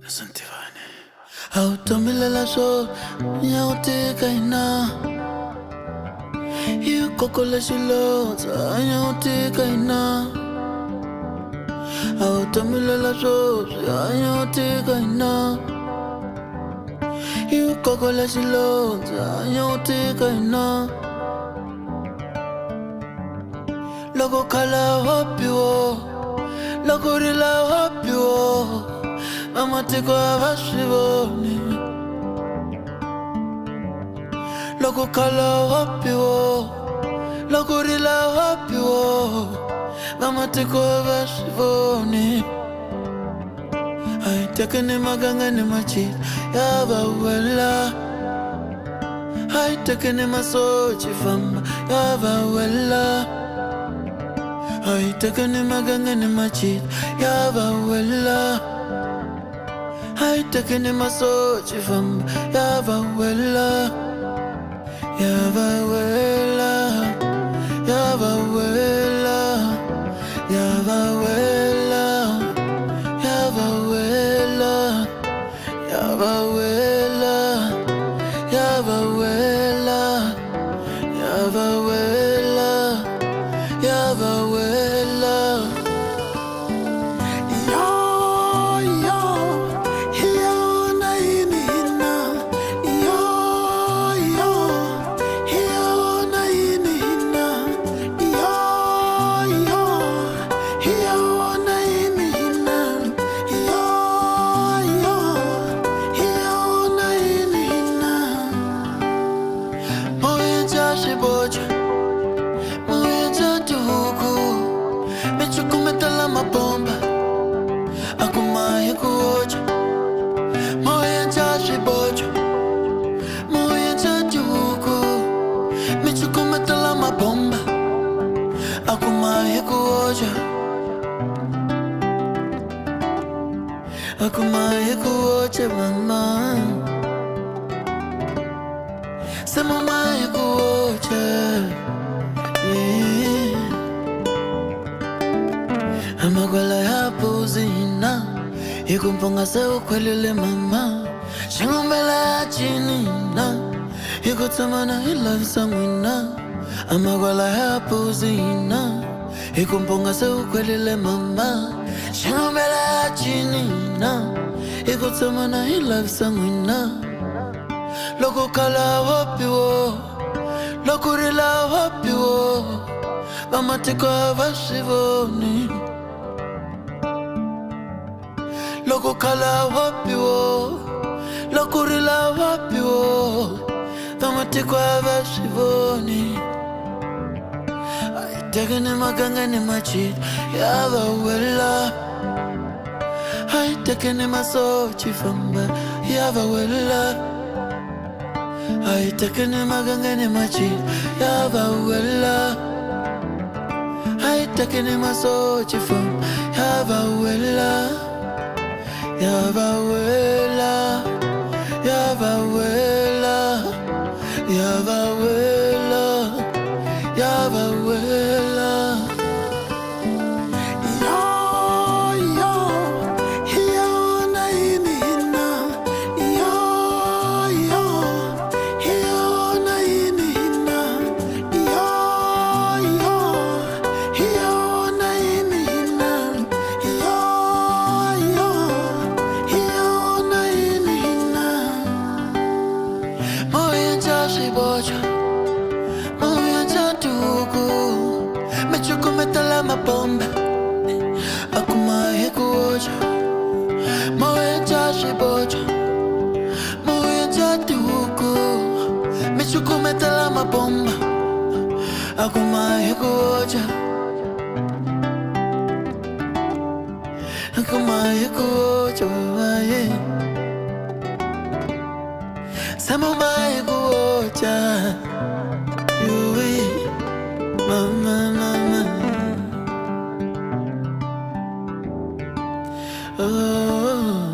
Santivane. Automilela so, nyautika ina. You kokole shilota, nyautika ina. Automilela so, nyautika ina. You kokole shilota, nyautika ina. Logo kala hopi wo, logo rila hopi wo. Mama tiko avashivoni Logo kala wapi wo Logo rila wapi wo Mama tiko avashivoni Ay tekene maganga ni machit Yava wela Ay tekene masochi famba Yava wela Ay tekene maganga ni machit Yava wela I taken in my soul, from Yavawella, Yavawella, Yavawella, Yavawella, Yavawella, Yavawella, Yavawella, Yavawella, Yavawella. Akumaye kuoche mama Sema maye kuoche Amagwala ya puzina Ikumponga se ukwelele mama Shingombela ya chinina Ikutamana ila visangwina Amagwala ya puzina Ikumponga se ukwelele mama Shingombela ya chinina Ikutamana ila visangwina Loko kala wapi wo Loko rila wapi wo Mama tiko avashivoni Loko kala wapi wo Loko rila wapi wo Mama tiko avashivoni Ay tekene maganga ni machit Yavawella Ay tekene masochi famba Yavawella Ay tekene maganga ni machit Yavawella Ay tekene masochi famba Yavawella Yavawella Yavawella Yavawella Yavawella Bomba Akumaye kuocha Moe jashi bocha Moe jatuku Michuku metala mabomba Akumaye kuocha Akumaye kuocha wae Samumaye kuocha Yui Mama mama Oh